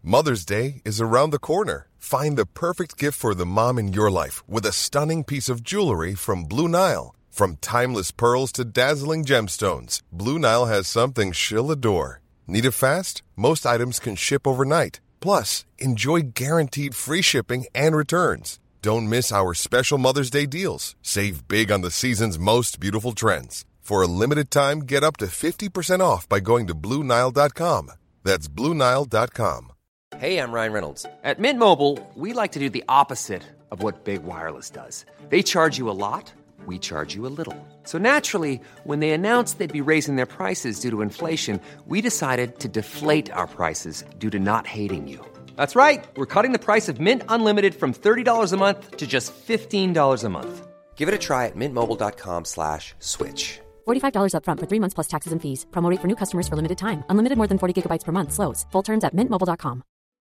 Mother's Day is around the corner. Find the perfect gift for the mom in your life with a stunning piece of jewelry from Blue Nile. From timeless pearls to dazzling gemstones, Blue Nile has something she'll adore. Need it fast? Most items can ship overnight. Plus, enjoy guaranteed free shipping and returns. Don't miss our special Mother's Day deals. Save big on the season's most beautiful trends. For a limited time, get up to 50% off by going to BlueNile.com. That's BlueNile.com. Hey, I'm Ryan Reynolds. At Mint Mobile, we like to do the opposite of what Big Wireless does. They charge you a lot, we charge you a little. So naturally, when they announced they'd be raising their prices due to inflation, we decided to deflate our prices due to not hating you. That's right. We're cutting the price of Mint Unlimited from $30 a month to just $15 a month. Give it a try at mintmobile.com/switch. $45 up front for 3 months plus taxes and fees. Promo rate for new customers for limited time. Unlimited more than 40 gigabytes per month. Slows full terms at mintmobile.com.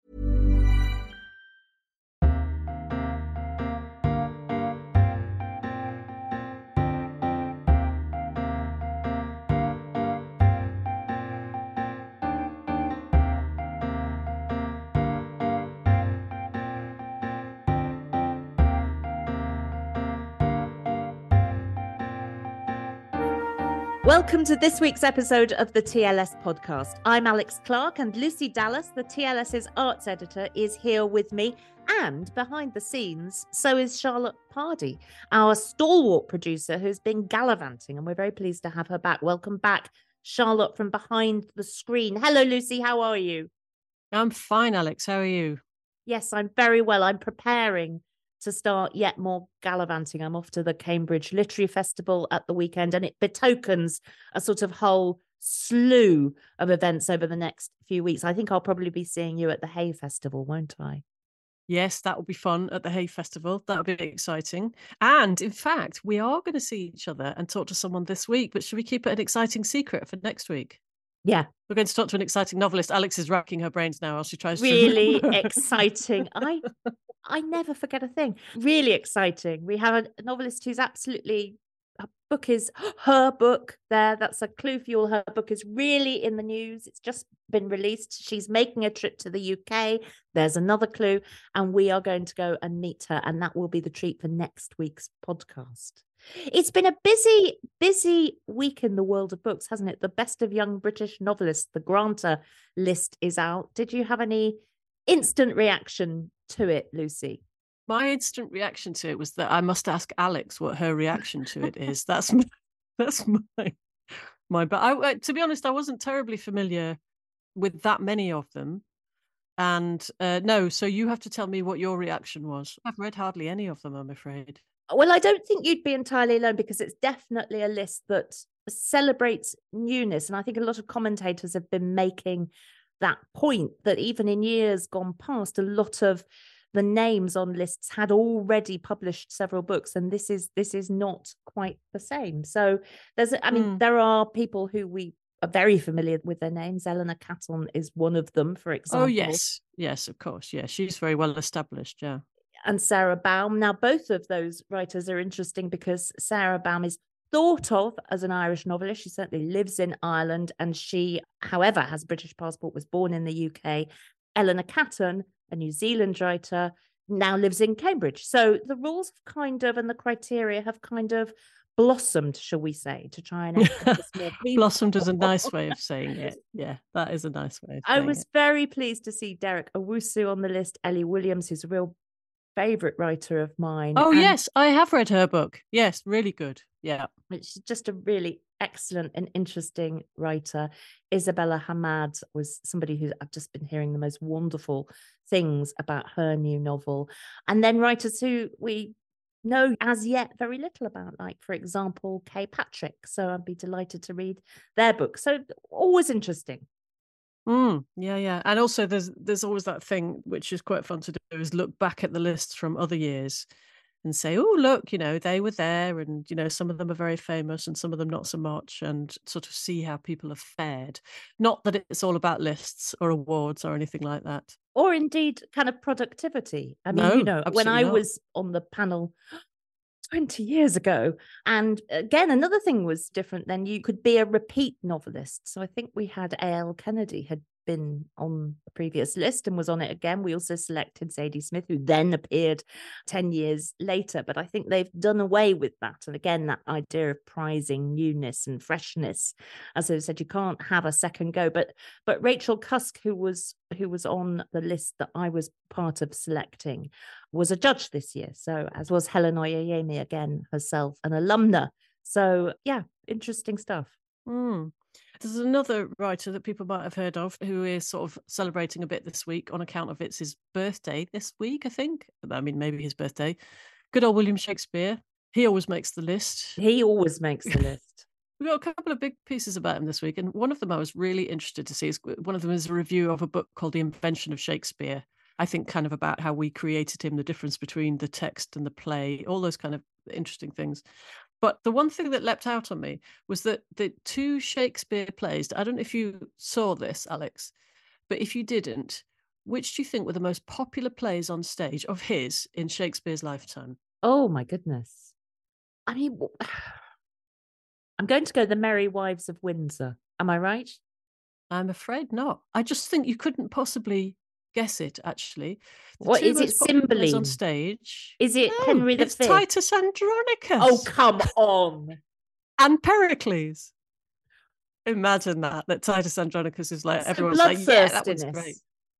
Welcome to this week's episode of the TLS podcast. I'm Alex Clark, and Lucy Dallas, the TLS's arts editor, is here with me. And behind the scenes, so is Charlotte Pardey, our stalwart producer who's been gallivanting, and we're very pleased to have her back. Welcome back, Charlotte, from behind the screen. Hello, Lucy. How are you? I'm fine, Alex. How are you? Yes, I'm very well. I'm preparing to start yet more gallivanting. I'm off to the Cambridge Literary Festival at the weekend, and it betokens a sort of whole slew of events over the next few weeks. I think I'll probably be seeing you at the Hay Festival, won't I? Yes, that will be fun at the Hay Festival. That'll be exciting. And in fact, we are going to see each other and talk to someone this week, but should we keep it an exciting secret for next week? Yeah. We're going to talk to an exciting novelist. Alex is racking her brains now as she tries really to... exciting. I never forget a thing. Really exciting. We have a novelist who's absolutely, her book is her book there. That's a clue for you all. Her book is really in the news. It's just been released. She's making a trip to the UK. There's another clue. And we are going to go and meet her. And that will be the treat for next week's podcast. It's been a busy week in the world of books, hasn't it? The Best of Young British Novelists, the Granta list is out. Did you have any instant reaction to it, Lucy? My instant reaction to it was that I must ask Alex what her reaction to it is. That's my. But to be honest, I wasn't terribly familiar with that many of them, and no. So you have to tell me what your reaction was. I've read hardly any of them, I'm afraid. Well, I don't think you'd be entirely alone, because it's definitely a list that celebrates newness, and I think a lot of commentators have been making that point, that even in years gone past, a lot of the names on lists had already published several books, and this is not quite the same. So there are people who we are very familiar with their names. Eleanor Catton is one of them, for example. Oh yes, of course, yeah, she's very well established, yeah. And Sarah Baum. Now, both of those writers are interesting because Sarah Baum is thought of as an Irish novelist. She certainly lives in Ireland, and she, however, has a British passport, was born in the UK. Eleanor Catton, a New Zealand writer, now lives in Cambridge. So the rules have and the criteria have blossomed, shall we say, to try and encompass more people. Blossomed is a nice way of saying it. Yeah, that is a nice way of saying it. I was very pleased to see Derek Owusu on the list, Ellie Williams, who's a real favourite writer of mine. Oh, yes, I have read her book. Yes, really good. Yeah. She's just a really excellent and interesting writer. Isabella Hamad was somebody who I've just been hearing the most wonderful things about her new novel. And then writers who we know as yet very little about, like, for example, Kay Patrick. So I'd be delighted to read their book. So always interesting. Yeah. And also there's always that thing which is quite fun to do, is look back at the lists from other years and say, oh, look, they were there, and, some of them are very famous and some of them not so much, and sort of see how people have fared. Not that it's all about lists or awards or anything like that. Or indeed kind of productivity. I mean, when I was on the panel 20 years ago, and again, another thing was different then. You could be a repeat novelist. So I think we had A.L. Kennedy had been on the previous list and was on it again. We also selected Zadie Smith, who then appeared 10 years later. But I think they've done away with that. And again, that idea of prizing newness and freshness. As I said, you can't have a second go. But Rachel Cusk, who was on the list that I was part of selecting, was a judge this year. So as was Helen Oyeyemi, again, herself an alumna. So yeah, interesting stuff. There's another writer that people might have heard of who is sort of celebrating a bit this week on account of it's his birthday this week, I think. I mean, maybe his birthday. Good old William Shakespeare. He always makes the list. He always makes the list. We've got a couple of big pieces about him this week, and one of them I was really interested to see. One of them is a review of a book called The Invention of Shakespeare. I think kind of about how we created him, the difference between the text and the play, all those kind of interesting things. But the one thing that leapt out on me was that the two Shakespeare plays, I don't know if you saw this, Alex, but if you didn't, which do you think were the most popular plays on stage of his in Shakespeare's lifetime? Oh, my goodness. I mean, I'm going to go The Merry Wives of Windsor. Am I right? I'm afraid not. I just think you couldn't possibly guess it, actually. What is it? Cymbeline on stage? Is it Henry V? It's Titus Andronicus. Oh, come on. And Pericles. Imagine that Titus Andronicus is like, So everyone's like, yeah, that was bloodthirstiness. great.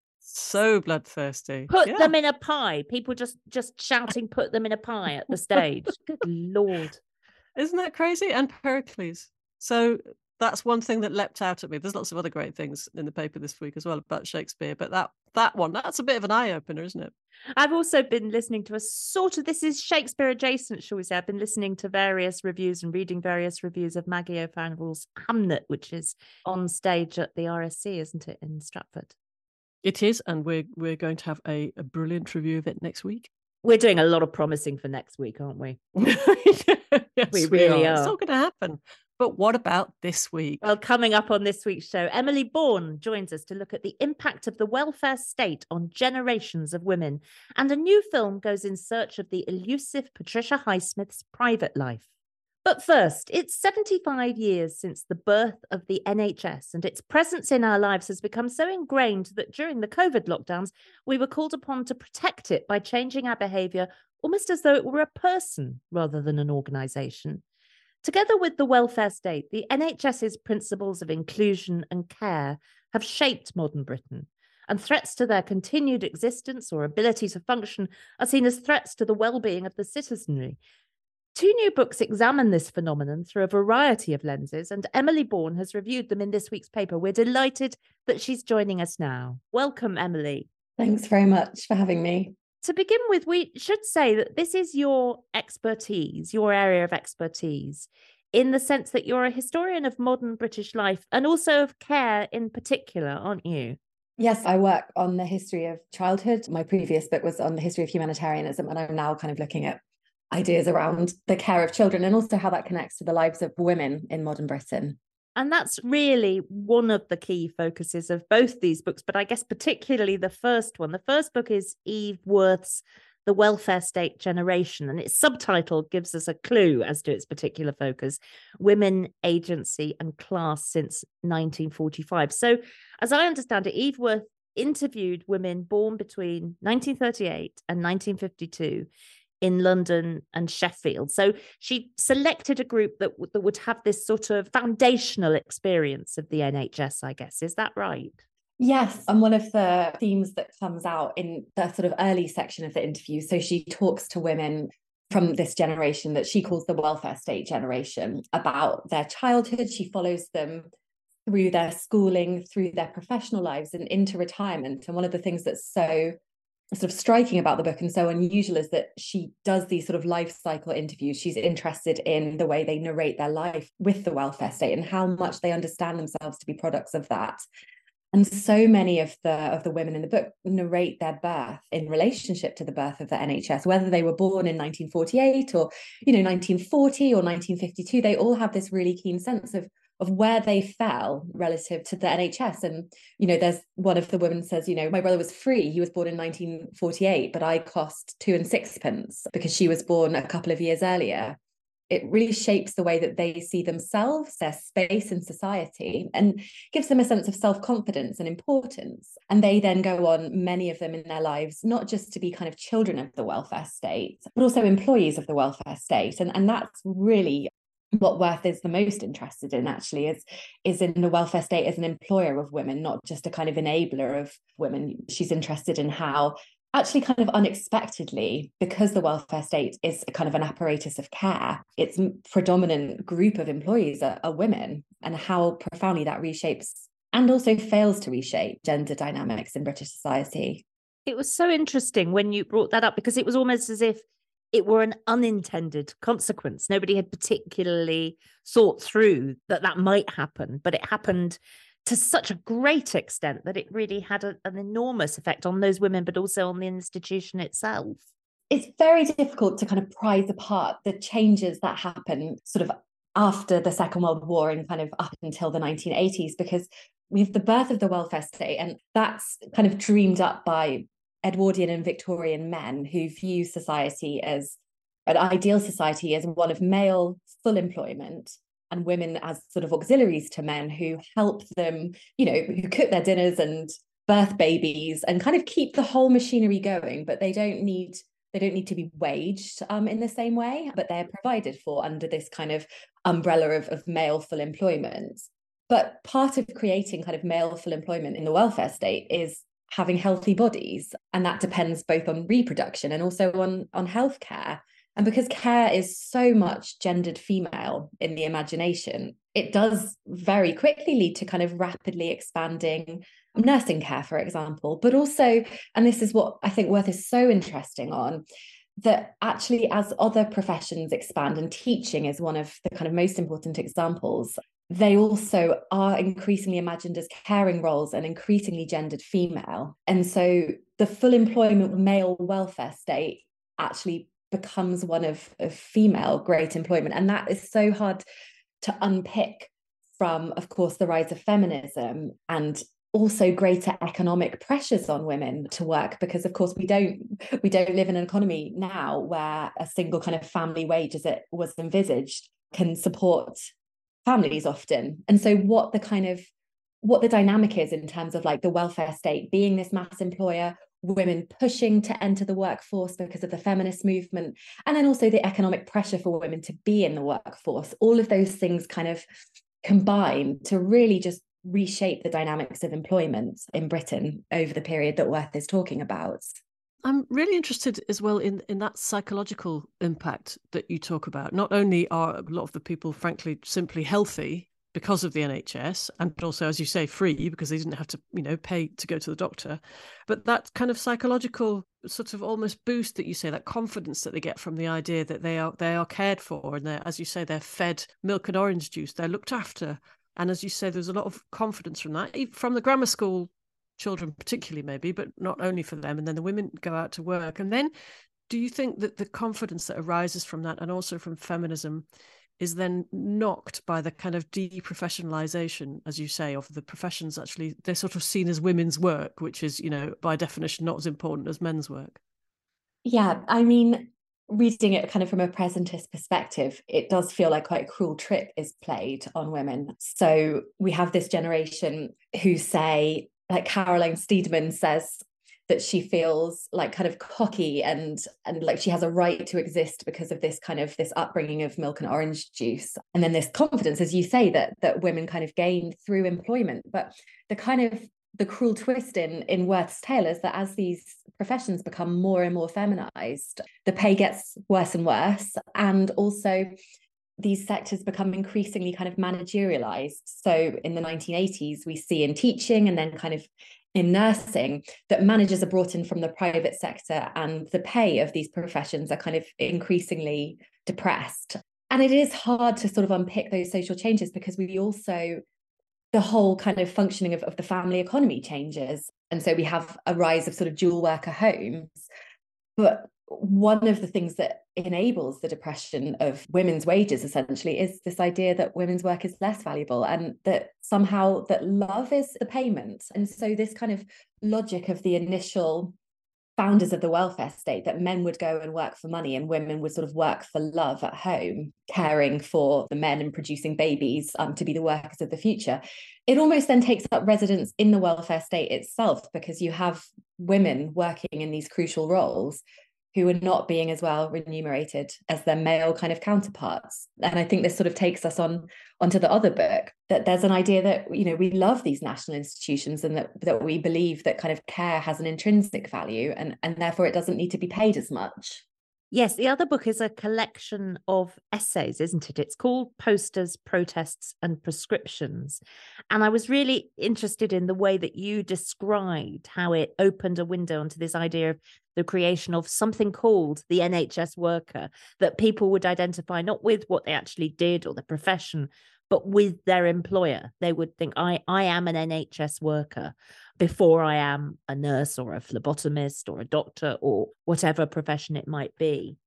So bloodthirsty. Put them in a pie. People just shouting, put them in a pie at the stage. Good Lord. Isn't that crazy? And Pericles. So that's one thing that leapt out at me. There's lots of other great things in the paper this week as well about Shakespeare, but that one, that's a bit of an eye-opener, isn't it? I've also been listening to this is Shakespeare adjacent, shall we say. I've been listening to various reviews and reading various reviews of Maggie O'Farrell's Hamnet, which is on stage at the RSC, isn't it, in Stratford? It is, and we're going to have a brilliant review of it next week. We're doing a lot of promising for next week, aren't we? Yes, we really are. It's not going to happen. But what about this week? Well, coming up on this week's show, Emily Bourne joins us to look at the impact of the welfare state on generations of women. And a new film goes in search of the elusive Patricia Highsmith's private life. But first, it's 75 years since the birth of the NHS, and its presence in our lives has become so ingrained that during the COVID lockdowns, we were called upon to protect it by changing our behaviour almost as though it were a person rather than an organisation. Together with the welfare state, the NHS's principles of inclusion and care have shaped modern Britain, and threats to their continued existence or ability to function are seen as threats to the well-being of the citizenry. Two new books examine this phenomenon through a variety of lenses, and Emily Bourne has reviewed them in this week's paper. We're delighted that she's joining us now. Welcome, Emily. Thanks very much for having me. To begin with, we should say that this is your expertise, your area of expertise, in the sense that you're a historian of modern British life and also of care in particular, aren't you? Yes, I work on the history of childhood. My previous book was on the history of humanitarianism, and I'm now kind of looking at ideas around the care of children and also how that connects to the lives of women in modern Britain. And that's really one of the key focuses of both these books, but I guess particularly the first one. The first book is Eve Worth's The Welfare State Generation, and its subtitle gives us a clue as to its particular focus: Women, Agency and Class since 1945. So, as I understand it, Eve Worth interviewed women born between 1938 and 1952 in London and Sheffield. So she selected a group that would have this sort of foundational experience of the NHS, I guess. Is that right? Yes, and one of the themes that comes out in the sort of early section of the interview, so she talks to women from this generation that she calls the welfare state generation about their childhood. She follows them through their schooling, through their professional lives and into retirement. And one of the things that's so sort of striking about the book and so unusual is that she does these sort of life cycle interviews. She's interested in the way they narrate their life with the welfare state and how much they understand themselves to be products of that. And so many of the women in the book narrate their birth in relationship to the birth of the NHS, whether they were born in 1948 or 1940 or 1952. They all have this really keen sense of where they fell relative to the NHS. And, there's one of the women says, my brother was free. He was born in 1948, but I cost 2 and 6 pence because she was born a couple of years earlier. it really shapes the way that they see themselves, their space in society, and gives them a sense of self-confidence and importance. And they then go on, many of them in their lives, not just to be kind of children of the welfare state, but also employees of the welfare state. And that's really what Worth is the most interested in, actually, is in the welfare state as an employer of women, not just a kind of enabler of women. She's interested in how, actually kind of unexpectedly, because the welfare state is a kind of an apparatus of care, its predominant group of employees are women, and how profoundly that reshapes and also fails to reshape gender dynamics in British society. It was so interesting when you brought that up, because it was almost as if it were an unintended consequence. Nobody had particularly thought through that might happen, but it happened to such a great extent that it really had an enormous effect on those women, but also on the institution itself. It's very difficult to kind of prize apart the changes that happen sort of after the Second World War and kind of up until the 1980s, because we have the birth of the welfare state, and that's kind of dreamed up by Edwardian and Victorian men who view society as an ideal society as one of male full employment and women as sort of auxiliaries to men who help them, who cook their dinners and birth babies and kind of keep the whole machinery going, but they don't need to be waged in the same way, but they're provided for under this kind of umbrella of male full employment. But part of creating kind of male full employment in the welfare state is having healthy bodies, and that depends both on reproduction and also on healthcare. And because care is so much gendered female in the imagination, it does very quickly lead to kind of rapidly expanding nursing care, for example, but also, and this is what I think Worth is so interesting on, that actually as other professions expand, and teaching is one of the kind of most important examples, they also are increasingly imagined as caring roles and increasingly gendered female. And so the full employment male welfare state actually becomes one of female great employment. And that is so hard to unpick from, of course, the rise of feminism and also greater economic pressures on women to work, because of course we don't live in an economy now where a single kind of family wage as it was envisaged can support families often. And so what the dynamic is in terms of like the welfare state being this mass employer, women pushing to enter the workforce because of the feminist movement, and then also the economic pressure for women to be in the workforce, all of those things kind of combine to really just reshape the dynamics of employment in Britain over the period that Worth is talking about. I'm really interested as well in that psychological impact that you talk about. Not only are a lot of the people, frankly, simply healthy because of the NHS, and also, as you say, free because they didn't have to, pay to go to the doctor, but that kind of psychological sort of almost boost that you say, that confidence that they get from the idea that they are cared for, and they're, as you say, they're fed milk and orange juice, they're looked after. And as you say, there's a lot of confidence from that, from the grammar school children particularly maybe, but not only for them. And then the women go out to work. And then do you think that the confidence that arises from that, and also from feminism, is then knocked by the kind of deprofessionalization, as you say, of the professions? Actually, they're sort of seen as women's work, which is, by definition, not as important as men's work. Yeah, I mean, reading it kind of from a presentist perspective, it does feel like quite a cruel trick is played on women. So we have this generation who say, like Caroline Steedman says, that she feels like kind of cocky and like she has a right to exist because of this kind of this upbringing of milk and orange juice. And then this confidence, as you say, that women kind of gain through employment. But the cruel twist in Worth's tale is that as these professions become more and more feminized, the pay gets worse and worse. And also these sectors become increasingly kind of managerialized. So in the 1980s, we see in teaching and then kind of in nursing that managers are brought in from the private sector, and the pay of these professions are kind of increasingly depressed. And it is hard to sort of unpick those social changes, because we also, the whole kind of functioning of the family economy changes. And so we have a rise of sort of dual worker homes. But one of the things that enables the depression of women's wages essentially is this idea that women's work is less valuable, and that somehow that love is the payment. And so this kind of logic of the initial founders of the welfare state, that men would go and work for money and women would sort of work for love at home, caring for the men and producing babies to be the workers of the future. It almost then takes up residence in the welfare state itself, because you have women working in these crucial roles who are not being as well remunerated as their male kind of counterparts. And I think this sort of takes us onto the other book, that there's an idea that, we love these national institutions, and that we believe that kind of care has an intrinsic value, and therefore it doesn't need to be paid as much. Yes, the other book is a collection of essays, isn't it? It's called Posters, Protests and Prescriptions. And I was really interested in the way that you described how it opened a window onto this idea of the creation of something called the NHS worker, that people would identify not with what they actually did or the profession, but with their employer. They would think, I am an NHS worker before I am a nurse or a phlebotomist or a doctor or whatever profession it might be.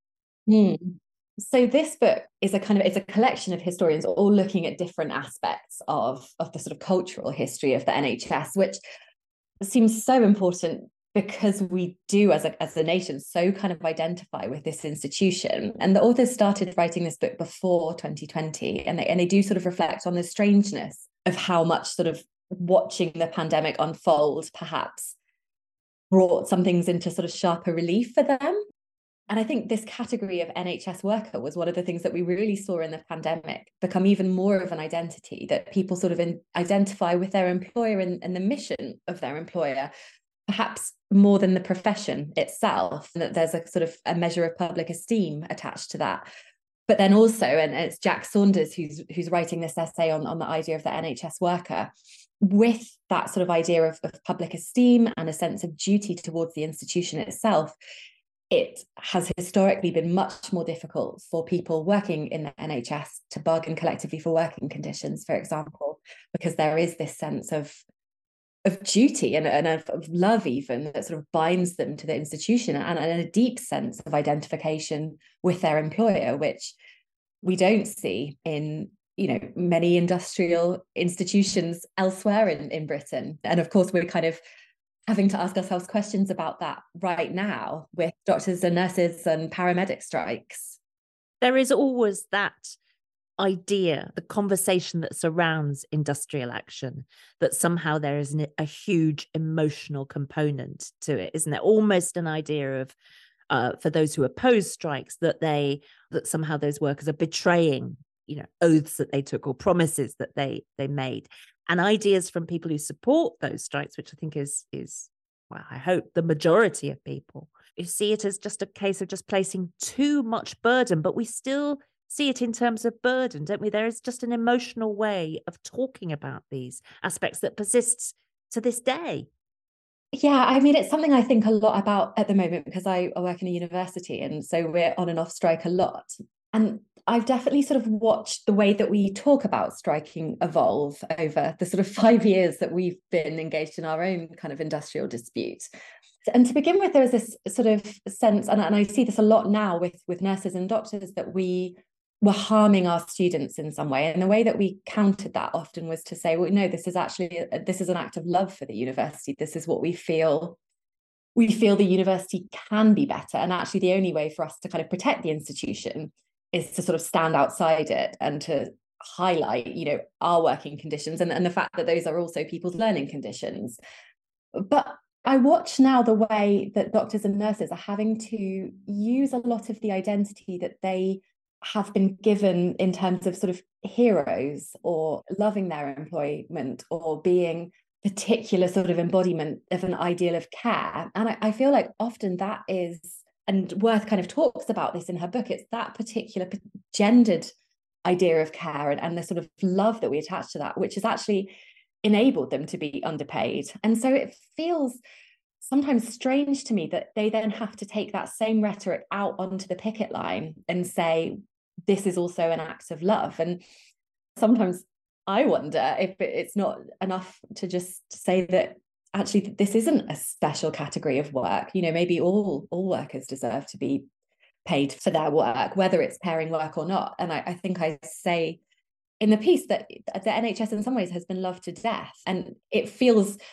So this book is it's a collection of historians all looking at different aspects of the sort of cultural history of the NHS, which seems so important because we do as a nation so kind of identify with this institution. And the authors started writing this book before 2020, and they do sort of reflect on the strangeness of how much sort of watching the pandemic unfold perhaps brought some things into sort of sharper relief for them. And I think this category of NHS worker was one of the things that we really saw in the pandemic become even more of an identity, that people sort of identify with their employer and the mission of their employer, perhaps more than the profession itself, and that there's a sort of a measure of public esteem attached to that. But then also, and it's Jack Saunders who's writing this essay on the idea of the NHS worker, with that sort of idea of public esteem and a sense of duty towards the institution itself. It has historically been much more difficult for people working in the NHS to bargain collectively for working conditions, for example, because there is this sense of duty and of love even that sort of binds them to the institution, and a deep sense of identification with their employer, which we don't see in many industrial institutions elsewhere in Britain. And of course, we're kind of having to ask ourselves questions about that right now with doctors and nurses and paramedic strikes. There is always that idea, the conversation that surrounds industrial action, that somehow there is a huge emotional component to it, isn't there? Almost an idea of, for those who oppose strikes, that somehow those workers are betraying, oaths that they took or promises that they made. And ideas from people who support those strikes, which I think is well, I hope the majority of people, you see it as just a case of just placing too much burden, but we still see it in terms of burden, don't we? There is just an emotional way of talking about these aspects that persists to this day. Yeah, I mean, it's something I think a lot about at the moment because I work in a university, and so we're on and off strike a lot. And I've definitely sort of watched the way that we talk about striking evolve over the sort of 5 years that we've been engaged in our own kind of industrial dispute. And to begin with, there was this sort of sense, and I see this a lot now with nurses and doctors, that we were harming our students in some way. And the way that we countered that often was to say, well, no, this is an act of love for the university. This is what we feel. We feel the university can be better. And actually the only way for us to kind of protect the institution is to sort of stand outside it and to highlight, our working conditions and the fact that those are also people's learning conditions. But I watch now the way that doctors and nurses are having to use a lot of the identity that they have been given in terms of sort of heroes or loving their employment or being particular sort of embodiment of an ideal of care. And I feel like often that is, and Worth kind of talks about this in her book, it's that particular gendered idea of care and the sort of love that we attach to that, which has actually enabled them to be underpaid. And so it feels sometimes strange to me that they then have to take that same rhetoric out onto the picket line and say, this is also an act of love. And sometimes I wonder if it's not enough to just say that actually this isn't a special category of work. Maybe all workers deserve to be paid for their work, whether it's pairing work or not. And I think I say in the piece that the NHS in some ways has been loved to death. And it feels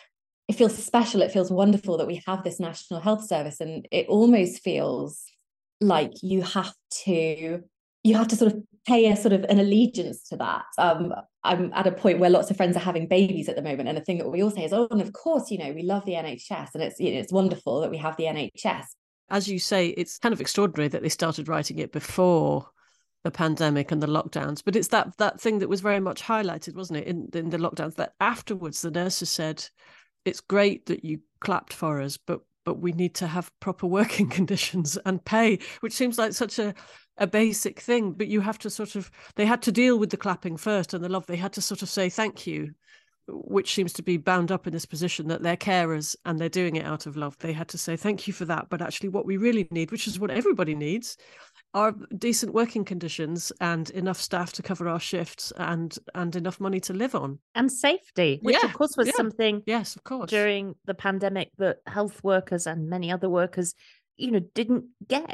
it feels special. It feels wonderful that we have this National Health Service, and it almost feels like you have to sort of pay a sort of an allegiance to that. I'm at a point where lots of friends are having babies at the moment, and the thing that we all say is, oh, and of course, you know, we love the NHS, and it's, you know, it's wonderful that we have the NHS. As you say, it's kind of extraordinary that they started writing it before the pandemic and the lockdowns, but it's that thing that was very much highlighted, wasn't it, in the lockdowns, that afterwards the nurses said, it's great that you clapped for us, but we need to have proper working conditions and pay, which seems like such a basic thing, but you have to sort of, they had to deal with the clapping first and the love. They had to sort of say thank you, which seems to be bound up in this position that they're carers and they're doing it out of love. They had to say thank you for that, but actually what we really need, which is what everybody needs, are decent working conditions and enough staff to cover our shifts and enough money to live on. And safety, which of course was something, yes, of course, during the pandemic that health workers and many other workers, you know, didn't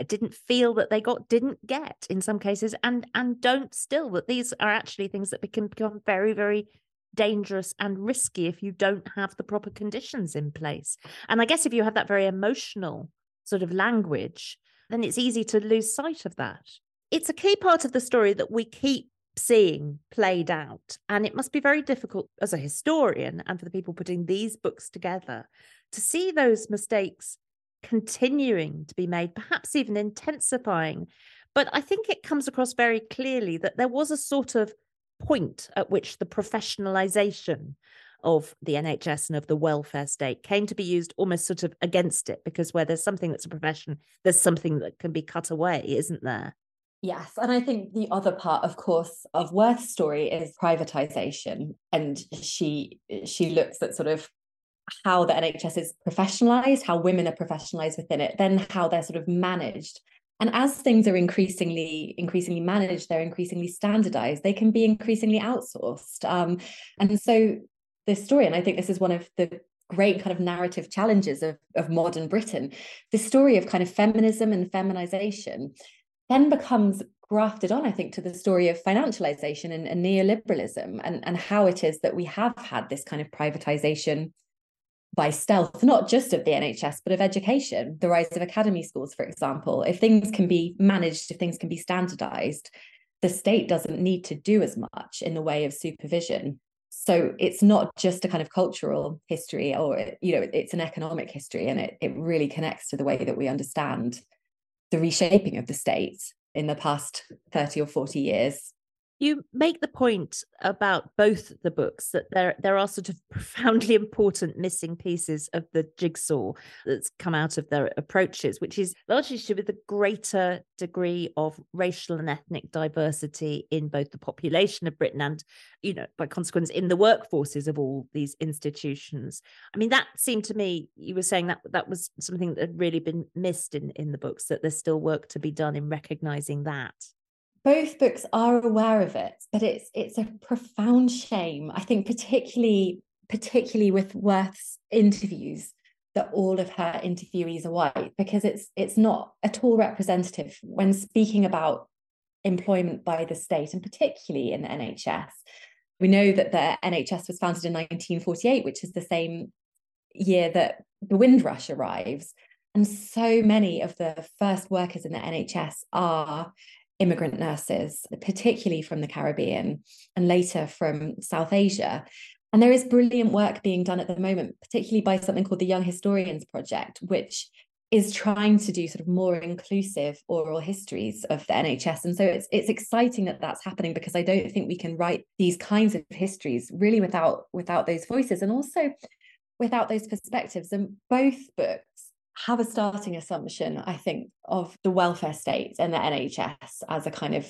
feel that they didn't get in some cases, and don't still, that these are actually things that can become very, very dangerous and risky if you don't have the proper conditions in place. And I guess if you have that very emotional sort of language, then it's easy to lose sight of that. It's a key part of the story that we keep seeing played out. And it must be very difficult as a historian and for the people putting these books together to see those mistakes continuing to be made, perhaps even intensifying. But I think it comes across very clearly that there was a sort of point at which the professionalization of the NHS and of the welfare state came to be used almost sort of against it, because where there's something that's a profession, there's something that can be cut away, isn't there? Yes. And I think the other part, of course, of Worth's story is privatisation. And she looks at sort of how the NHS is professionalised, how women are professionalised within it, then how they're sort of managed. And as things are increasingly managed, they're increasingly standardised, they can be increasingly outsourced. And so this story, and I think this is one of the great kind of narrative challenges of modern Britain, this story of kind of feminism and feminisation then becomes grafted on, I think, to the story of financialization and neoliberalism, and how it is that we have had this kind of privatization by stealth, not just of the NHS, but of education, the rise of academy schools, for example. If things can be managed, if things can be standardized, the state doesn't need to do as much in the way of supervision. So it's not just a kind of cultural history, or, you know, it's an economic history, and it really connects to the way that we understand the reshaping of the state in the past 30 or 40 years. You make the point about both the books that there are sort of profoundly important missing pieces of the jigsaw that's come out of their approaches, which is largely to do with the greater degree of racial and ethnic diversity in both the population of Britain and, you know, by consequence, in the workforces of all these institutions. I mean, that seemed to me, you were saying that was something that had really been missed in the books, that there's still work to be done in recognising that. Both books are aware of it, but it's a profound shame, I think, particularly with Worth's interviews, that all of her interviewees are white, because it's not at all representative when speaking about employment by the state, and particularly in the NHS. We know that the NHS was founded in 1948, which is the same year that the Windrush arrives. And so many of the first workers in the NHS are immigrant nurses, particularly from the Caribbean and later from South Asia. And there is brilliant work being done at the moment, particularly by something called the Young Historians Project, which is trying to do sort of more inclusive oral histories of the NHS. And so it's exciting that that's happening, because I don't think we can write these kinds of histories really without those voices, and also without those perspectives. And both books have a starting assumption, I think, of the welfare state and the NHS as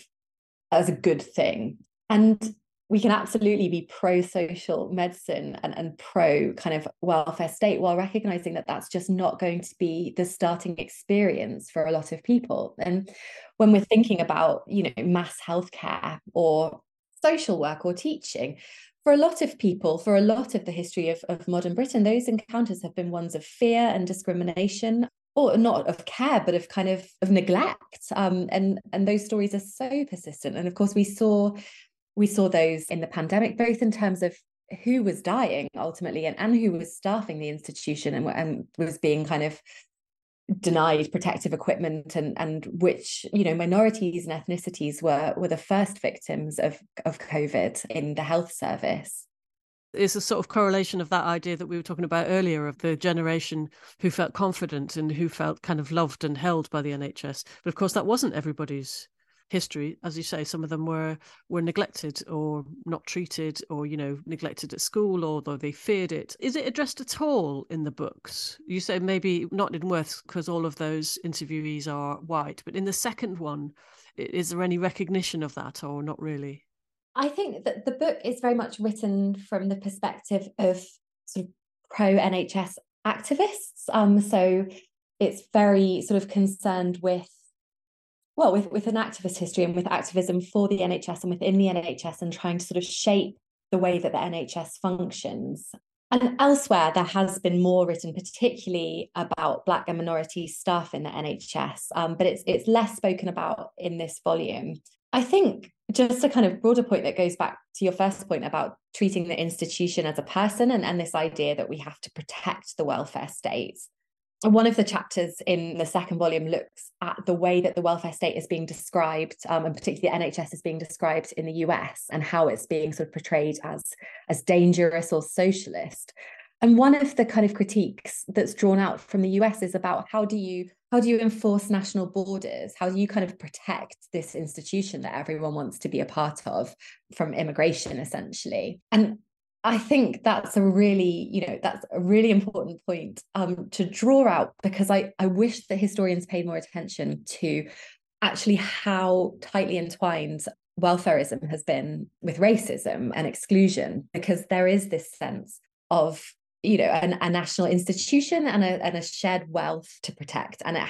a good thing. And we can absolutely be pro-social medicine and pro kind of welfare state, while recognizing that that's just not going to be the starting experience for a lot of people. And when we're thinking about, you know, mass healthcare or social work or teaching, for a lot of people, for a lot of the history of modern Britain, those encounters have been ones of fear and discrimination, or not of care, but of kind of neglect. And those stories are so persistent. And of course, we saw those in the pandemic, both in terms of who was dying ultimately, and who was staffing the institution and was being kind of denied protective equipment, and which, you know, minorities and ethnicities were the first victims of COVID in the health service. It's a sort of correlation of that idea that we were talking about earlier of the generation who felt confident and who felt kind of loved and held by the NHS. But of course, that wasn't everybody's history. As you say, some of them were neglected or not treated, or, you know, neglected at school, or though they feared it. Is it addressed at all in the books? You say maybe not in Worth because all of those interviewees are white, but in the second one, is there any recognition of that, or not really? I think that the book is very much written from the perspective of sort of pro-NHS activists. So it's very sort of concerned with an activist history and with activism for the NHS and within the NHS, and trying to sort of shape the way that the NHS functions. And elsewhere, there has been more written, particularly about Black and minority staff in the NHS, but it's less spoken about in this volume. I think just a kind of broader point that goes back to your first point about treating the institution as a person, and this idea that we have to protect the welfare state. One of the chapters in the second volume looks at the way that the welfare state is being described, and particularly the NHS is being described in the US, and how it's being sort of portrayed as dangerous or socialist. And one of the kind of critiques that's drawn out from the US is about how do you enforce national borders? How do you kind of protect this institution that everyone wants to be a part of from immigration, essentially? And I think that's a really important point to draw out, because I wish that historians paid more attention to actually how tightly entwined welfarism has been with racism and exclusion, because there is this sense of, you know, a national institution and a shared wealth to protect, and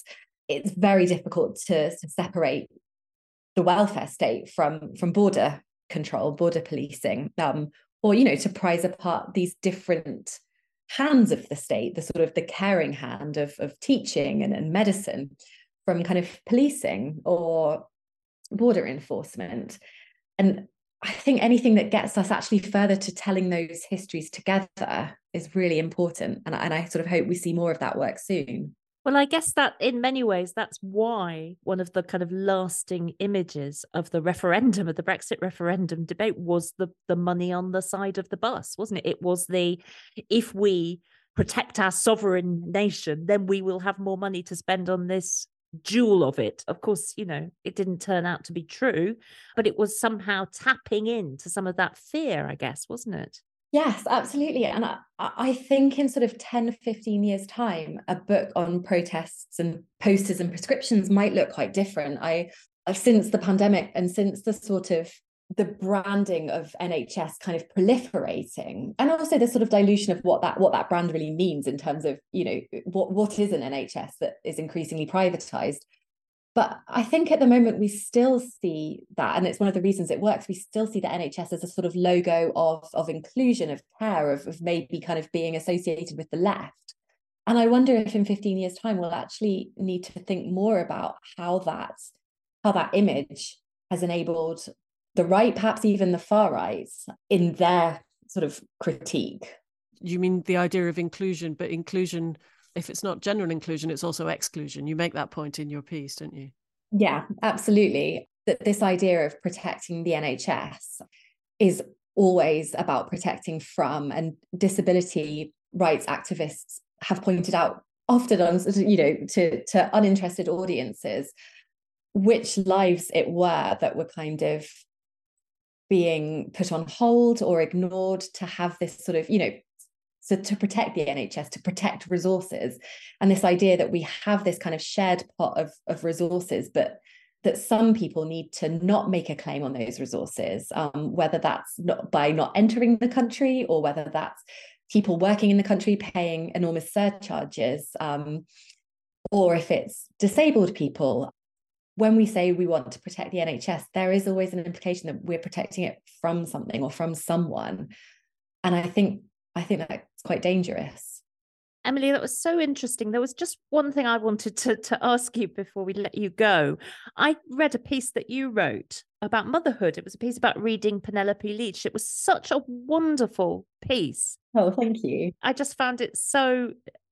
it's very difficult to separate the welfare state from border control, border policing, or, you know, to prize apart these different hands of the state, the sort of the caring hand of teaching and medicine from kind of policing or border enforcement. And I think anything that gets us actually further to telling those histories together is really important. And I sort of hope we see more of that work soon. Well, I guess that in many ways, that's why one of the kind of lasting images of the referendum, of the Brexit referendum debate, was the money on the side of the bus, wasn't it? It was if we protect our sovereign nation, then we will have more money to spend on this jewel of it. Of course, you know, it didn't turn out to be true, but it was somehow tapping into some of that fear, I guess, wasn't it? Yes, absolutely. And I think in sort of 10, 15 years' time, a book on protests and posters and prescriptions might look quite different. Since the pandemic and since the sort of the branding of NHS kind of proliferating, and also the sort of dilution of what that brand really means in terms of, you know, what is an NHS that is increasingly privatized. But I think at the moment we still see that, and it's one of the reasons it works, we still see the NHS as a sort of logo of inclusion, of care, of maybe kind of being associated with the left. And I wonder if in 15 years' time we'll actually need to think more about how that image has enabled the right, perhaps even the far right, in their sort of critique. You mean the idea of inclusion, but inclusion, if it's not general inclusion, it's also exclusion. You make that point in your piece, don't you? Yeah, absolutely. That this idea of protecting the NHS is always about protecting from, and disability rights activists have pointed out often on, you know, to uninterested audiences, which lives it were that were kind of being put on hold or ignored to have this sort of, you know, so to protect the NHS, to protect resources, and this idea that we have this kind of shared pot of resources, but that some people need to not make a claim on those resources, whether that's not by not entering the country, or whether that's people working in the country paying enormous surcharges, or if it's disabled people. When we say we want to protect the NHS, there is always an implication that we're protecting it from something or from someone. And I think that's quite dangerous. Emily, that was so interesting. There was just one thing I wanted to ask you before we let you go. I read a piece that you wrote about motherhood. It was a piece about reading Penelope Leach. It was such a wonderful piece. Oh, thank you. I just found it so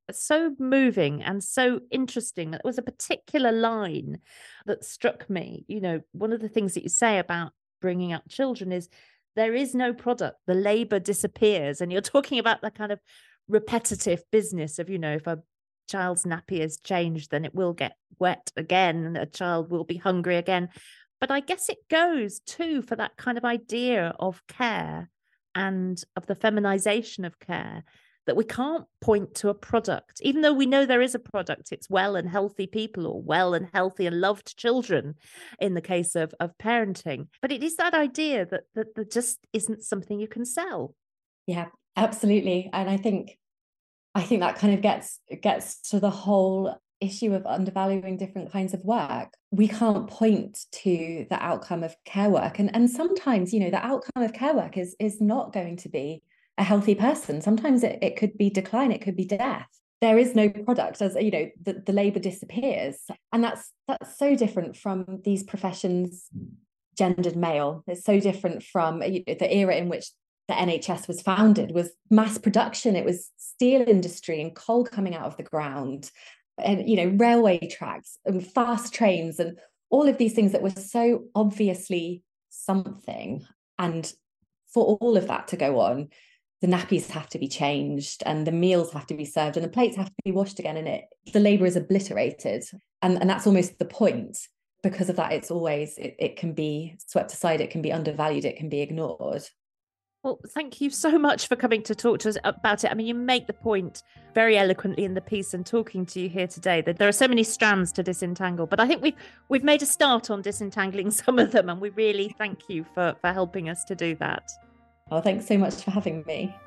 moving and so interesting. There was a particular line that struck me. You know, one of the things that you say about bringing up children is there is no product. The labor disappears. And you're talking about the kind of repetitive business of, you know, if a child's nappy is changed, then it will get wet again and a child will be hungry again. But I guess it goes too for that kind of idea of care and of the feminization of care, that we can't point to a product, even though we know there is a product. It's well and healthy people, or well and healthy and loved children in the case of parenting. But it is that idea that there just isn't something you can sell. Yeah, absolutely. And I think that kind of gets to the whole issue of undervaluing different kinds of work. We can't point to the outcome of care work. And sometimes, you know, the outcome of care work is not going to be a healthy person. Sometimes it could be decline, it could be death. There is no product, as you know, the labor disappears. And that's so different from these professions gendered male. It's so different from the era in which the NHS was founded, was mass production. It was steel industry and coal coming out of the ground, and, you know, railway tracks and fast trains and all of these things that were so obviously something. And for all of that to go on, the nappies have to be changed and the meals have to be served and the plates have to be washed again, and the labour is obliterated. And that's almost the point. Because of that, it's always, it can be swept aside, it can be undervalued, it can be ignored. Well, thank you so much for coming to talk to us about it. I mean, you make the point very eloquently in the piece, and talking to you here today, that there are so many strands to disentangle. But I think we've made a start on disentangling some of them, and we really thank you for helping us to do that. Oh, thanks so much for having me.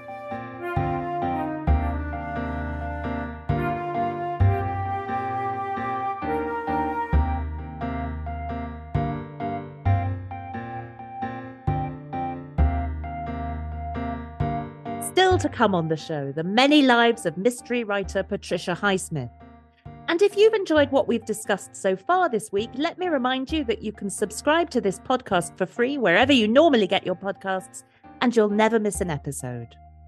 Still to come on the show, the many lives of mystery writer Patricia Highsmith. And if you've enjoyed what we've discussed so far this week, let me remind you that you can subscribe to this podcast for free wherever you normally get your podcasts, and you'll never miss an episode.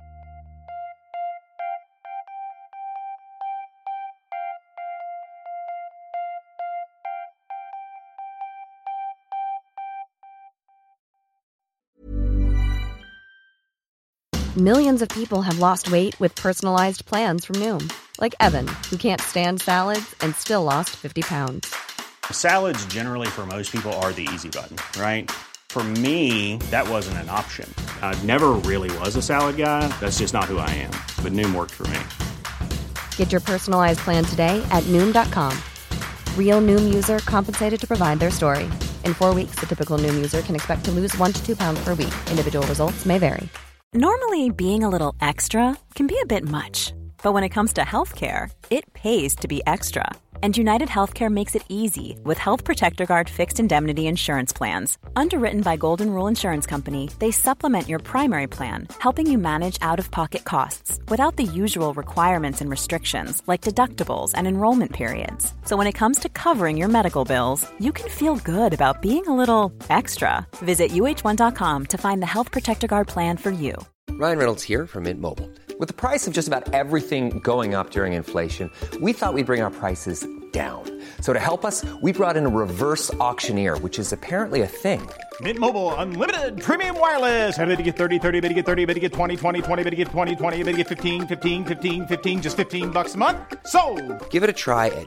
Millions of people have lost weight with personalized plans from Noom. Like Evan, who can't stand salads and still lost 50 pounds. Salads generally for most people are the easy button, right? For me, that wasn't an option. I never really was a salad guy. That's just not who I am. But Noom worked for me. Get your personalized plan today at Noom.com. Real Noom user compensated to provide their story. In 4 weeks, the typical Noom user can expect to lose 1 to 2 pounds per week. Individual results may vary. Normally, being a little extra can be a bit much. But when it comes to healthcare, it pays to be extra. And United Healthcare makes it easy with Health Protector Guard fixed indemnity insurance plans. Underwritten by Golden Rule Insurance Company, they supplement your primary plan, helping you manage out-of-pocket costs without the usual requirements and restrictions like deductibles and enrollment periods. So when it comes to covering your medical bills, you can feel good about being a little extra. Visit UH1.com to find the Health Protector Guard plan for you. Ryan Reynolds here from Mint Mobile. With the price of just about everything going up during inflation, we thought we'd bring our prices down. So to help us, we brought in a reverse auctioneer, which is apparently a thing. Mint Mobile Unlimited Premium Wireless. How to get 30, 30, bit to get 30, bit to get 20, 20, 20, bit to get 20, 20, bit to get 15, 15, 15, 15, just $15 a month? Sold! Give it a try at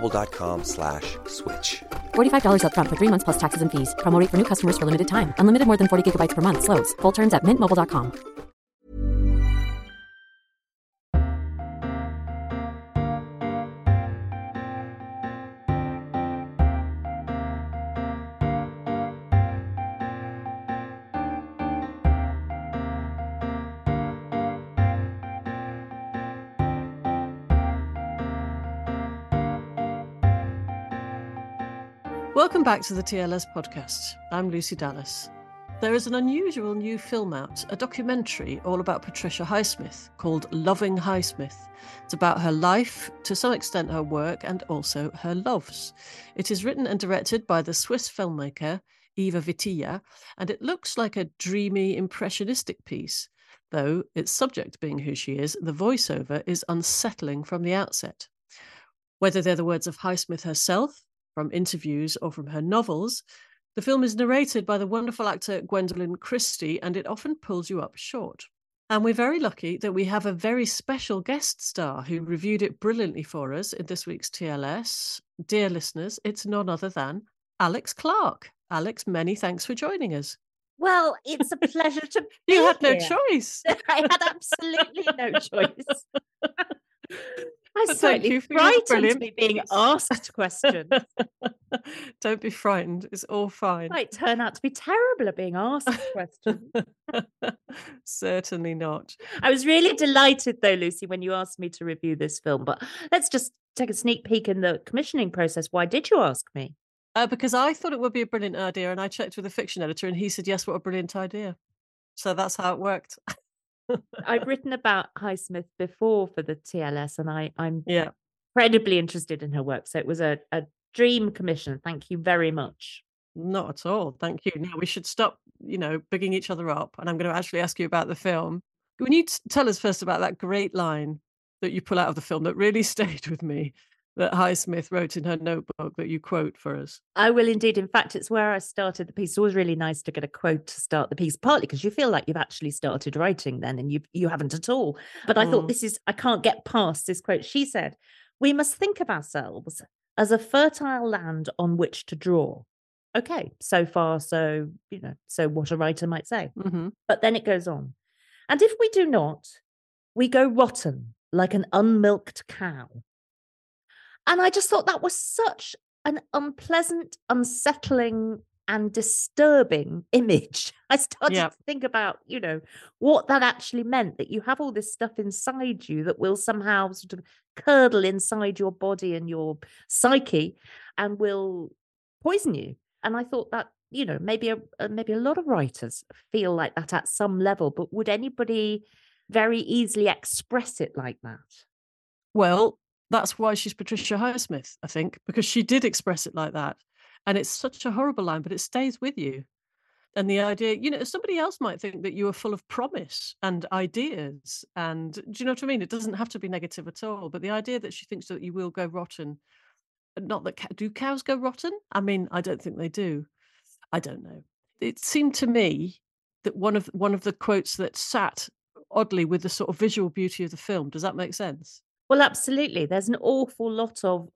mintmobile.com/switch. $45 up front for 3 months plus taxes and fees. Promo rate for new customers for limited time. Unlimited more than 40 gigabytes per month. Slows full terms at mintmobile.com. Welcome back to the TLS podcast. I'm Lucy Dallas. There is an unusual new film out, a documentary all about Patricia Highsmith called Loving Highsmith. It's about her life, to some extent her work, and also her loves. It is written and directed by the Swiss filmmaker Eva Vitilla, and it looks like a dreamy, impressionistic piece. Though its subject being who she is, the voiceover is unsettling from the outset. Whether they're the words of Highsmith herself, from interviews, or from her novels, the film is narrated by the wonderful actor Gwendoline Christie, and it often pulls you up short. And we're very lucky that we have a very special guest star who reviewed it brilliantly for us in this week's TLS. Dear listeners, it's none other than Alex Clark. Alex, many thanks for joining us. Well, it's a pleasure to be You had no here. choice. I had absolutely no choice. I'm But thank slightly you for your frightened to brilliant be being piece. asked questions. Don't be frightened. It's all fine. Might turn out to be terrible at being asked questions. Certainly not. I was really delighted, though, Lucy, when you asked me to review this film. But let's just take a sneak peek in the commissioning process. Why did you ask me? Because I thought it would be a brilliant idea, and I checked with the fiction editor, and he said, yes, what a brilliant idea. So that's how it worked. I've written about Highsmith before for the TLS, and I'm Yeah. incredibly interested in her work. So it was a dream commission. Thank you very much. Not at all. Thank you. Now we should stop, bigging each other up. And I'm going to actually ask you about the film. Can you tell us first about that great line that you pull out of the film that really stayed with me, that Highsmith wrote in her notebook that you quote for us? I will indeed. In fact, it's where I started the piece. It's always really nice to get a quote to start the piece, partly because you feel like you've actually started writing then, and you haven't at all. But I thought I can't get past this quote. She said, "We must think of ourselves as a fertile land on which to draw." Okay, so far, so what a writer might say. Mm-hmm. But then it goes on. "And if we do not, we go rotten like an unmilked cow." And I just thought that was such an unpleasant, unsettling, and disturbing image. I started to think about, what that actually meant, that you have all this stuff inside you that will somehow sort of curdle inside your body and your psyche and will poison you. And I thought that, maybe a lot of writers feel like that at some level, but would anybody very easily express it like that? Well, that's why she's Patricia Highsmith, I think, because she did express it like that. And it's such a horrible line, but it stays with you. And the idea, somebody else might think that you are full of promise and ideas. And do you know what I mean? It doesn't have to be negative at all. But the idea that she thinks that you will go rotten, not that, do cows go rotten? I mean, I don't think they do. I don't know. It seemed to me that one of the quotes that sat oddly with the sort of visual beauty of the film. Does that make sense? Well, absolutely. There's an awful lot of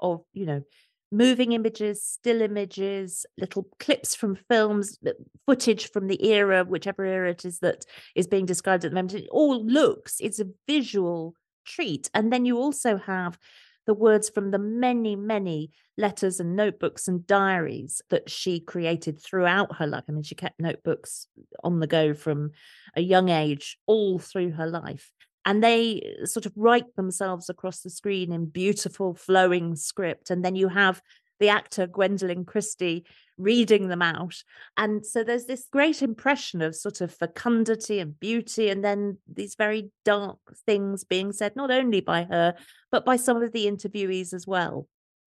moving images, still images, little clips from films, footage from the era, whichever era it is that is being described at the moment. It's a visual treat. And then you also have the words from the many, many letters and notebooks and diaries that she created throughout her life. I mean, she kept notebooks on the go from a young age all through her life. And they sort of write themselves across the screen in beautiful flowing script. And then you have the actor Gwendoline Christie reading them out. And so there's this great impression of sort of fecundity and beauty, and then these very dark things being said, not only by her, but by some of the interviewees as well.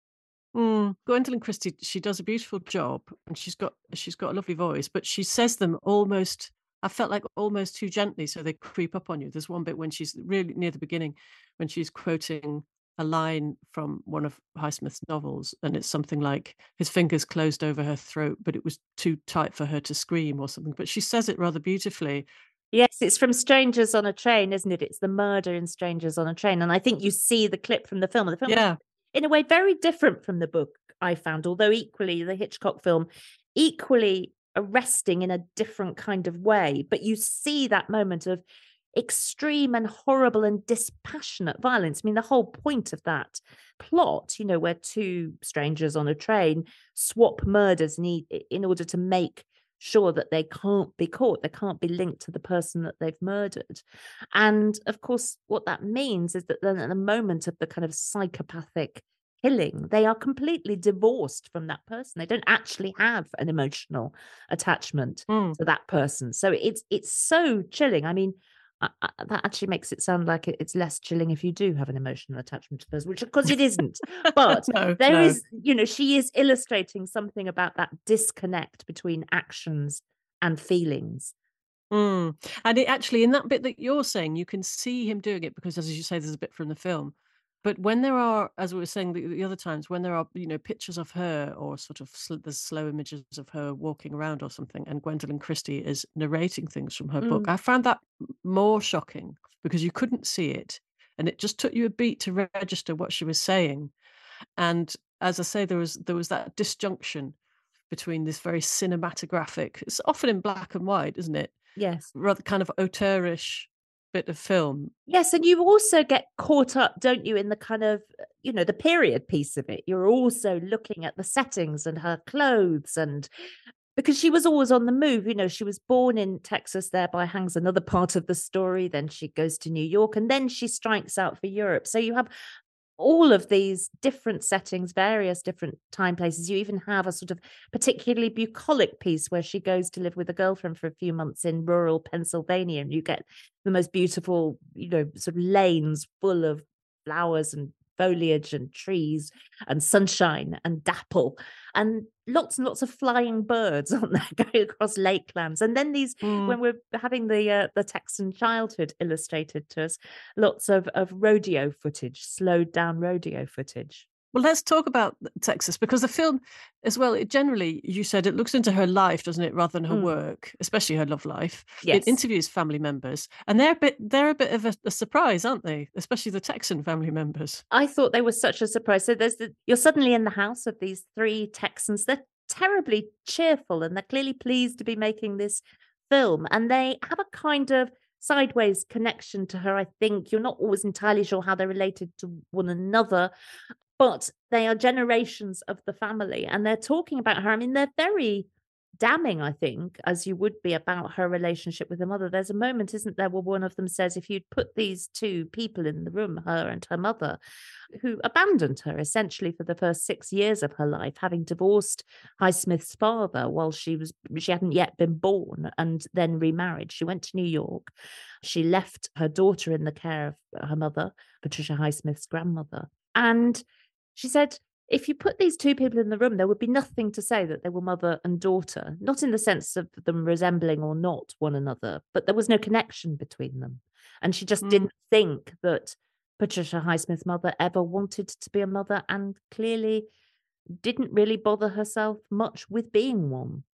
Gwendoline Christie, she does a beautiful job, and she's got a lovely voice, but she says them almost, I felt like almost too gently, so they creep up on you. There's one bit when she's really near the beginning, when she's quoting a line from one of Highsmith's novels, and it's something like, his fingers closed over her throat, but it was too tight for her to scream or something. But she says it rather beautifully. Yes, it's from Strangers on a Train, isn't it? It's the murder in Strangers on a Train. And I think you see the clip from the film. And the film is, in a way, very different from the book, I found, although equally, the Hitchcock film, equally arresting in a different kind of way. But you see that moment of extreme and horrible and dispassionate violence. I mean, the whole point of that plot, where two strangers on a train swap murders in order to make sure that they can't be caught, they can't be linked to the person that they've murdered. And of course, what that means is that then at the moment of the kind of psychopathic killing, they are completely divorced from that person. They don't actually have an emotional attachment to that person. So it's so chilling. I mean, that actually makes it sound like it's less chilling if you do have an emotional attachment to the person, which of course it isn't. But there is, she is illustrating something about that disconnect between actions and feelings. And it actually, in that bit that you're saying, you can see him doing it because, as you say, there's a bit from the film. But when there are, as we were saying the other times, when there are, pictures of her or sort of there's slow images of her walking around or something, and Gwendoline Christie is narrating things from her book, I found that more shocking because you couldn't see it. And it just took you a beat to register what she was saying. And as I say, there was that disjunction between this very cinematographic, it's often in black and white, isn't it? Yes. Rather kind of auteurish bit of film. Yes, and you also get caught up, don't you, in the kind of, the period piece of it. You're also looking at the settings and her clothes, and because she was always on the move, she was born in Texas, thereby hangs another part of the story. Then she goes to New York, and then she strikes out for Europe. So you have all of these different settings, various different time places. You even have a sort of particularly bucolic piece where she goes to live with a girlfriend for a few months in rural Pennsylvania, and you get the most beautiful, sort of lanes full of flowers and foliage and trees and sunshine and dapple and lots of flying birds on there going across lakelands. And then these, when we're having the Texan childhood illustrated to us, lots of rodeo footage, slowed down rodeo footage. Well, let's talk about Texas, because the film as well, it generally, you said, it looks into her life, doesn't it, rather than her work, especially her love life. Yes. It interviews family members, and they're a bit of a surprise, aren't they? Especially the Texan family members. I thought they were such a surprise. So you're suddenly in the house of these three Texans. They're terribly cheerful, and they're clearly pleased to be making this film. And they have a kind of sideways connection to her, I think. You're not always entirely sure how they're related to one another, but they are generations of the family, and they're talking about her. I mean, they're very damning, I think, as you would be about her relationship with her mother. There's a moment, isn't there, where one of them says, if you'd put these two people in the room, her and her mother, who abandoned her essentially for the first 6 years of her life, having divorced Highsmith's father while she hadn't yet been born, and then remarried. She went to New York. She left her daughter in the care of her mother, Patricia Highsmith's grandmother. And she said, if you put these two people in the room, there would be nothing to say that they were mother and daughter, not in the sense of them resembling or not one another, but there was no connection between them. And she just didn't think that Patricia Highsmith's mother ever wanted to be a mother, and clearly didn't really bother herself much with being one.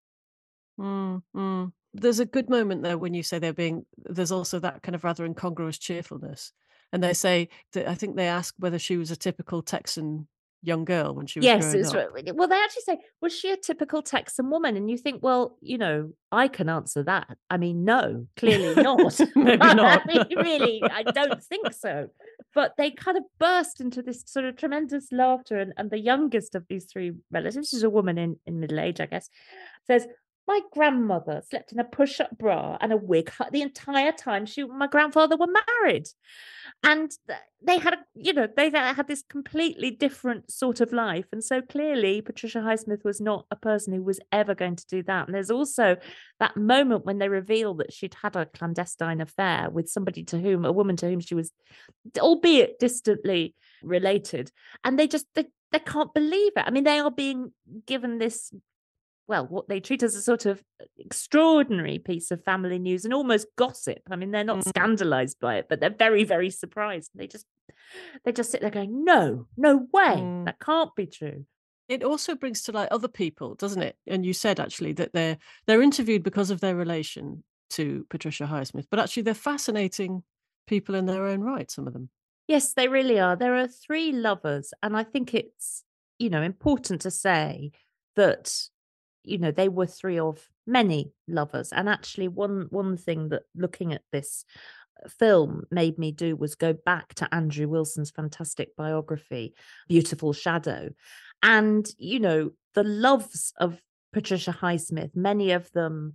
There's a good moment there when you say there's also that kind of rather incongruous cheerfulness. And they say that, I think they ask whether she was a typical Texan young girl when she was growing up. Right. Well, they actually say, was she a typical Texan woman? And you think, well, I can answer that. I mean, no, clearly not. Maybe not. I mean, really, I don't think so. But they kind of burst into this sort of tremendous laughter. And the youngest of these three relatives, is a woman in middle age, I guess, says, my grandmother slept in a push-up bra and a wig the entire time my grandfather were married. And they had, they had this completely different sort of life. And so clearly Patricia Highsmith was not a person who was ever going to do that. And there's also that moment when they reveal that she'd had a clandestine affair with a woman to whom she was, albeit distantly related. And they can't believe it. I mean, they are being given this, well, what they treat as a sort of extraordinary piece of family news and almost gossip. I mean, they're not scandalized by it, but they're very, very surprised. They just sit there going, no way, that can't be true. It also brings to light other people, doesn't it? And you said actually that they're interviewed because of their relation to Patricia Highsmith, but actually they're fascinating people in their own right, some of them. Yes, they really are. There are three lovers, and I think it's, important to say that they were three of many lovers. And actually one thing that looking at this film made me do was go back to Andrew Wilson's fantastic biography, Beautiful Shadow. And, the loves of Patricia Highsmith, many of them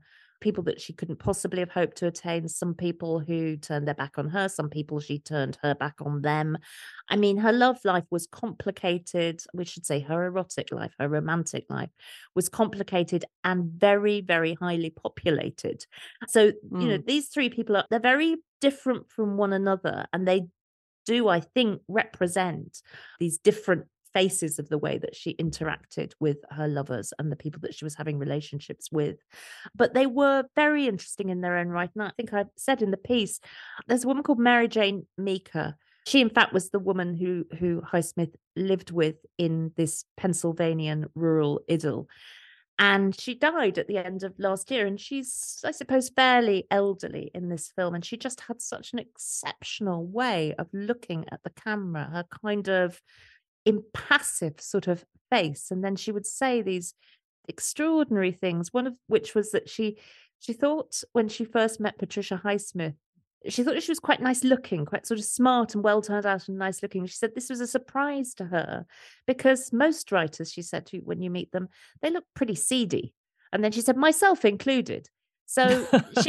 people that she couldn't possibly have hoped to attain, some people who turned their back on her, some people she turned her back on them. I mean, her love life was complicated. We should say her erotic life, her romantic life was complicated and very, very highly populated. So, these three people they're very different from one another, and they do, I think, represent these different faces of the way that she interacted with her lovers and the people that she was having relationships with. But they were very interesting in their own right. And I think I said in the piece, there's a woman called Mary Jane Meeker. She, in fact, was the woman who Highsmith lived with in this Pennsylvanian rural idyll. And she died at the end of last year. And she's, I suppose, fairly elderly in this film. And she just had such an exceptional way of looking at the camera, her kind of impassive sort of face. And then she would say these extraordinary things, one of which was that she thought when she first met Patricia Highsmith, she thought she was quite nice looking, quite sort of smart and well turned out and nice looking. She said this was a surprise to her because most writers, she said, when you meet them, they look pretty seedy. And then she said, myself included. So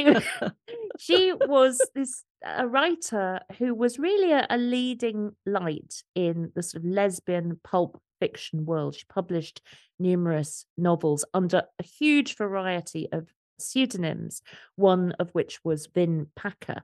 she was a writer who was really a leading light in the sort of lesbian pulp fiction world. She published numerous novels under a huge variety of pseudonyms, one of which was Vin Packer.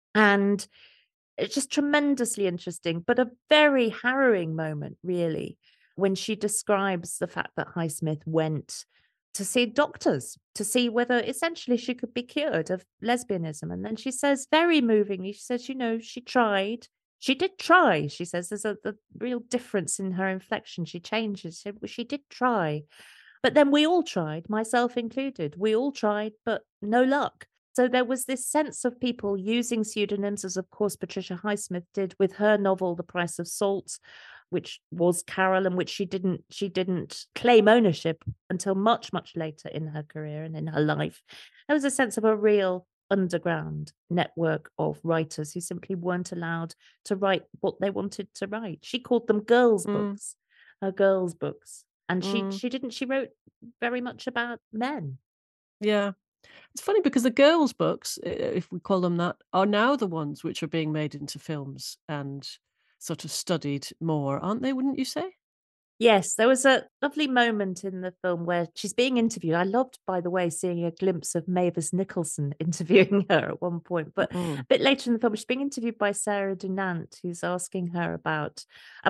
And it's just tremendously interesting, but a very harrowing moment, really, when she describes the fact that Highsmith went to see doctors to see whether essentially she could be cured of lesbianism. And then she says, very movingly, she says, she tried. She did try. She says there's a real difference in her inflection. She changes. She did try. But then we all tried, myself included. We all tried, but no luck. So there was this sense of people using pseudonyms, as of course Patricia Highsmith did with her novel, The Price of Salt, which was Carol, and which she didn't claim ownership until much, much later in her career and in her life. There was a sense of a real underground network of writers who simply weren't allowed to write what they wanted to write. She called them girls' books, her girls' books. And she wrote very much about men. Yeah. It's funny because the girls' books, if we call them that, are now the ones which are being made into films and sort of studied more, aren't they, wouldn't you say? Yes, there was a lovely moment in the film where she's being interviewed. I loved, by the way, seeing a glimpse of Mavis Nicholson interviewing her at one point. But a bit later in the film, she's being interviewed by Sarah Dunant, who's asking her about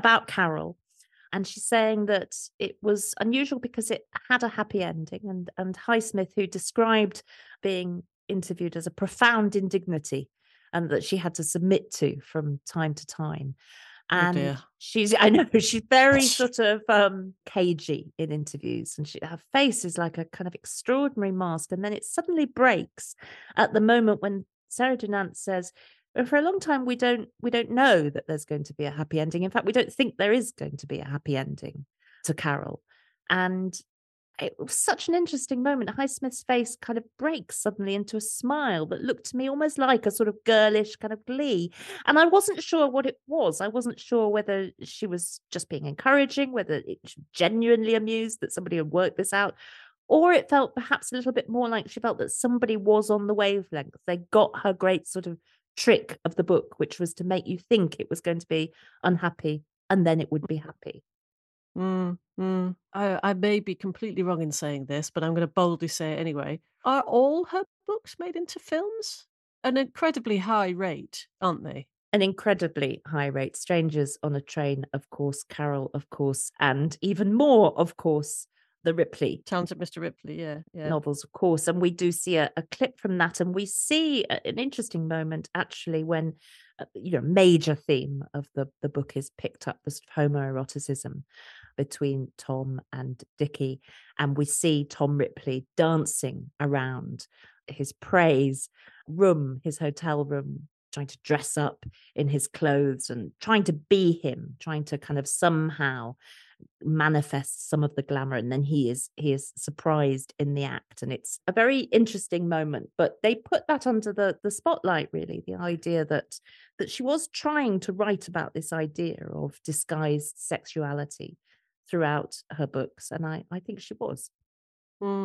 Carol. And she's saying that it was unusual because it had a happy ending. And Highsmith, who described being interviewed as a profound indignity and that she had to submit to from time to time. And she's very sort of cagey in interviews, and her face is like a kind of extraordinary mask. And then it suddenly breaks at the moment when Sarah Dunant says, for a long time, we don't know that there's going to be a happy ending. In fact, we don't think there is going to be a happy ending to Carol. And it was such an interesting moment. Highsmith's face kind of breaks suddenly into a smile that looked to me almost like a sort of girlish kind of glee. And I wasn't sure what it was. I wasn't sure whether she was just being encouraging, whether it was genuinely amused that somebody had worked this out, or it felt perhaps a little bit more like she felt that somebody was on the wavelength. They got her great sort of trick of the book, which was to make you think it was going to be unhappy and then it would be happy. I may be completely wrong in saying this, but I'm going to boldly say it anyway. Are all her books made into films? An incredibly high rate, aren't they? An incredibly high rate. Strangers on a Train, of course, Carol, of course, and even more, of course, the Ripley. Talented Mr. Ripley, yeah. Novels, of course. And we do see a clip from that, and we see an interesting moment, actually, when major theme of the book is picked up, the sort of homoeroticism between Tom and Dickie. And we see Tom Ripley dancing around his praise room, his hotel room, trying to dress up in his clothes and trying to be him, trying to kind of somehow manifest some of the glamour. And then he is surprised in the act. And it's a very interesting moment, but they put that under the spotlight, really, the idea that she was trying to write about this idea of disguised sexuality throughout her books. And I think she was.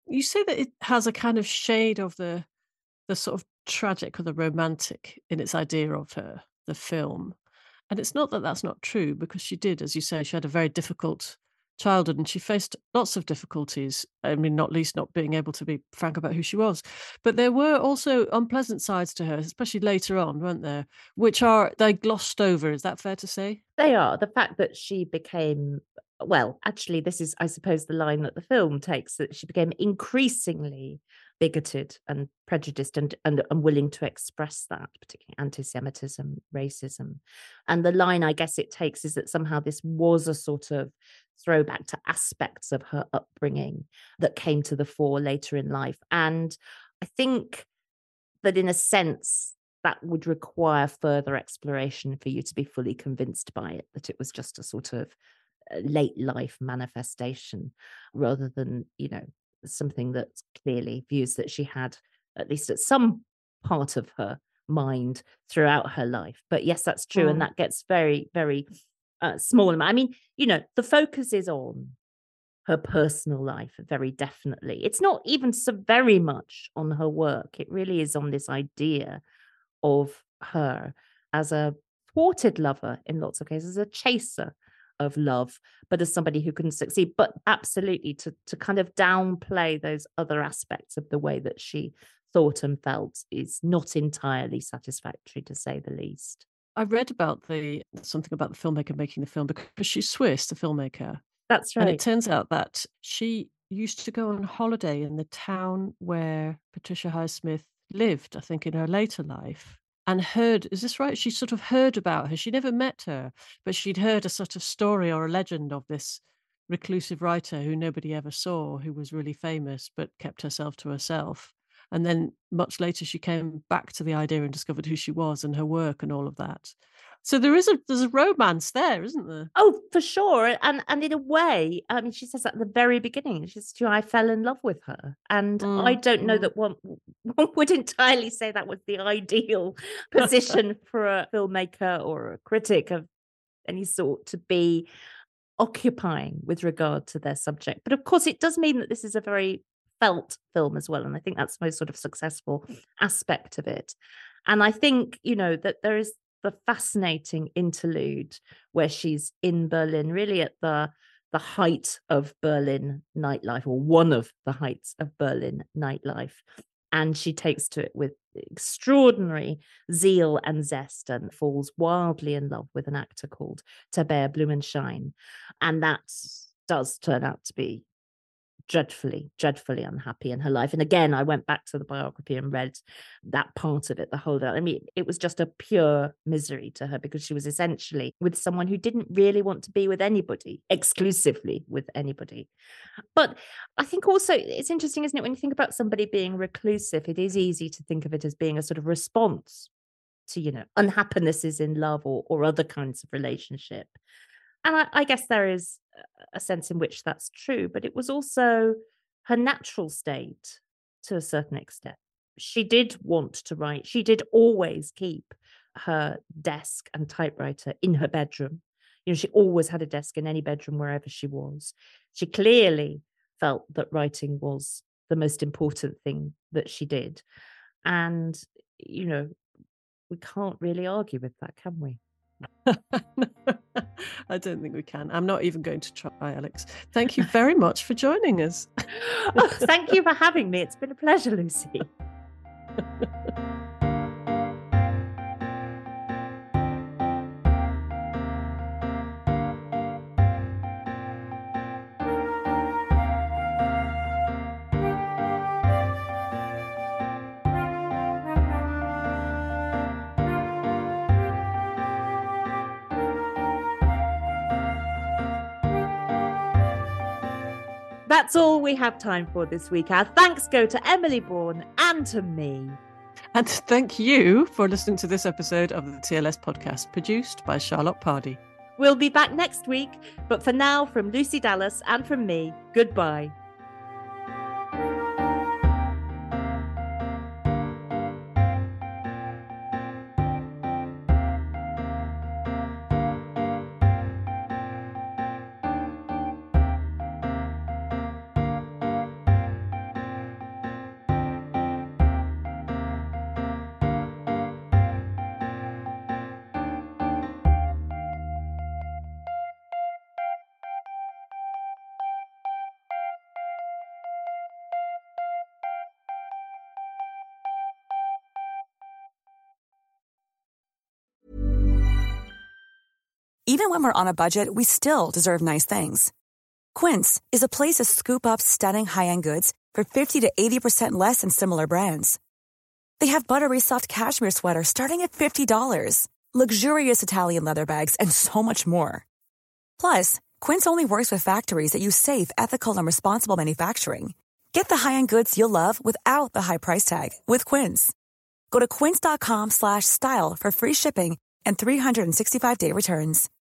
You say that it has a kind of shade of the sort of tragic or the romantic in its idea of her, the film. And it's not that that's not true, because she did, as you say, she had a very difficult childhood and she faced lots of difficulties. I mean, not least not being able to be frank about who she was. But there were also unpleasant sides to her, especially later on, weren't there? Which they glossed over. Is that fair to say? They are. The fact that she became, well, actually, this is, I suppose, the line that the film takes, that she became increasingly bigoted and prejudiced and unwilling to express that, particularly anti-Semitism, racism. And the line, I guess, it takes is that somehow this was a sort of throwback to aspects of her upbringing that came to the fore later in life. And I think that in a sense, that would require further exploration for you to be fully convinced by it, that it was just a sort of late life manifestation rather than, something that clearly views that she had, at least at some part of her mind throughout her life. But yes, that's true. And that gets very, very small. I mean, the focus is on her personal life, very definitely. It's not even so very much on her work. It really is on this idea of her as a thwarted lover in lots of cases, a chaser of love, but as somebody who couldn't succeed. But absolutely to kind of downplay those other aspects of the way that she thought and felt is not entirely satisfactory, to say the least. I read about something about the filmmaker making the film, because she's Swiss, the filmmaker. That's right. And it turns out that she used to go on holiday in the town where Patricia Highsmith lived, I think, in her later life, and heard, is this right? She sort of heard about her. She never met her, but she'd heard a sort of story or a legend of this reclusive writer who nobody ever saw, who was really famous, but kept herself to herself. And then much later, she came back to the idea and discovered who she was and her work and all of that. So there's a romance there, isn't there? Oh, for sure. And in a way, I mean, she says at the very beginning, she says, I fell in love with her. And I don't know that one would entirely say that was the ideal position for a filmmaker or a critic of any sort to be occupying with regard to their subject. But of course, it does mean that this is a very felt film as well. And I think that's the most sort of successful aspect of it. And I think, that there is the fascinating interlude where she's in Berlin, really at the height of Berlin nightlife, or one of the heights of Berlin nightlife. And she takes to it with extraordinary zeal and zest and falls wildly in love with an actor called Tabea Blumenschein. And that does turn out to be dreadfully, dreadfully unhappy in her life. And again, I went back to the biography and read that part of it, the whole. I mean, it was just a pure misery to her, because she was essentially with someone who didn't really want to be with anybody, exclusively with anybody. But I think also it's interesting, isn't it, when you think about somebody being reclusive, it is easy to think of it as being a sort of response to, unhappinesses in love or other kinds of relationship. And I guess there is a sense in which that's true, but it was also her natural state to a certain extent. She did want to write. She did always keep her desk and typewriter in her bedroom. She always had a desk in any bedroom wherever she was. She clearly felt that writing was the most important thing that she did. And, we can't really argue with that, can we? I don't think we can. I'm not even going to try, Alex. Thank you very much for joining us. Thank you for having me. It's been a pleasure, Lucy. That's all we have time for this week. Our thanks go to Emily Bourne and to me. And thank you for listening to this episode of the TLS podcast, produced by Charlotte Pardy. We'll be back next week, but for now, from Lucy Dallas and from me, goodbye. Even when we're on a budget, we still deserve nice things. Quince is a place to scoop up stunning high-end goods for 50 to 80% less than similar brands. They have buttery soft cashmere sweaters starting at $50, luxurious Italian leather bags, and so much more. Plus, Quince only works with factories that use safe, ethical, and responsible manufacturing. Get the high-end goods you'll love without the high price tag with Quince. Go to quince.com/style for free shipping and 365-day returns.